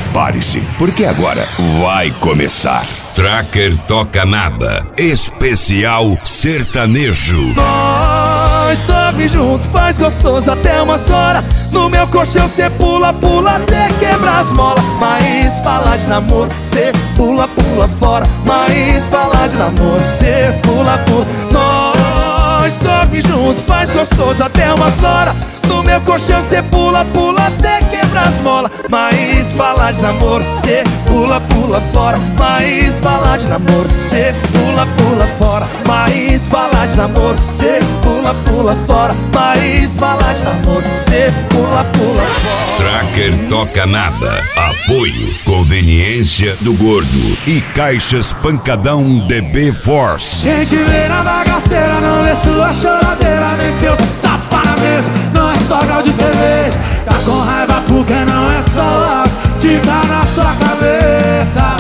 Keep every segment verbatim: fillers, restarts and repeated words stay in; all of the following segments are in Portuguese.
Prepare-se, porque agora vai começar. Tracker Toca Nada, especial sertanejo. Nós dorme junto, faz gostoso até umas horas. No meu colchão cê pula, pula até quebrar as molas. Mas falar de namoro cê pula, pula fora. Mas falar de namoro cê pula, pula. Nós dorme junto, faz gostoso até umas horas. No meu colchão cê pula, pula até quebrar as molas. Mas falar de namoro cê pula, pula fora. Mas falar de namoro cê pula, pula fora. Mas falar de namoro cê pula, pula fora. Mas falar de namoro cê pula, pula fora. Tracker Toca Nada. Apoio, conveniência do Gordo e Caixas Pancadão D B Force. Gente vê na bagaceira, não vê sua choradeira, nem seus tapa na mesa. Não é só grau de cerveja, tá com raiva porque não é só álcool que tá na sua cabeça.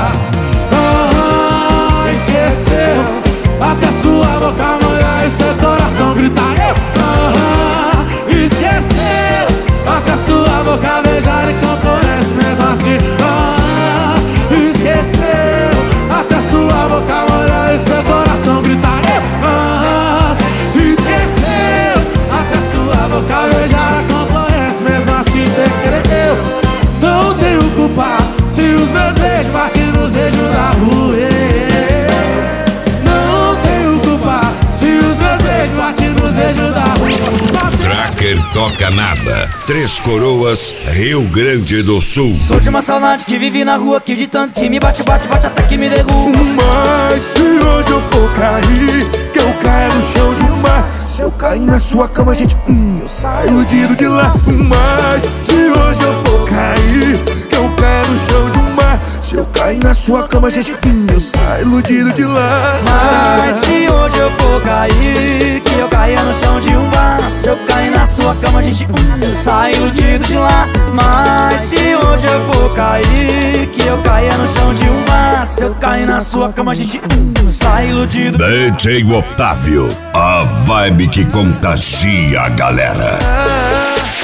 Oh, esqueceu até sua boca molhar e seu coração gritar. Oh, esqueceu até sua boca beijar e componente mesmo assim. Oh, esqueceu até sua boca molhar e seu coração gritar. Oh, esqueceu até sua boca beijar e componente mesmo assim. Cê cresceu, não tenho culpa se os meus beijos batem nos dedos da rua. Não tenho culpa se os meus beijos batem nos dedos da rua. Tracker Toca Nada. Três Coroas, Rio Grande do Sul. Sou de uma saudade que vive na rua, que de tanto que me bate, bate, bate até que me derruba. Mas se hoje eu for cair, que eu caia no chão de mar. Se eu cair na sua cama, gente, hum, eu saio iludido de lá. Mas se hoje eu for cair, que eu caia no chão de mar. Se eu cair na sua cama, gente, hum, eu saio iludido de lá. Mas se hoje eu for cair, que eu caia no chão de um bar. Se eu cair na sua cama, gente, hum, eu saio iludido de lá. Mas se hoje eu for cair, que eu caia no chão de um bar. Se eu cair na sua cama, gente, hum, eu saio iludido. D J Otávio, a vibe que contagia a galera.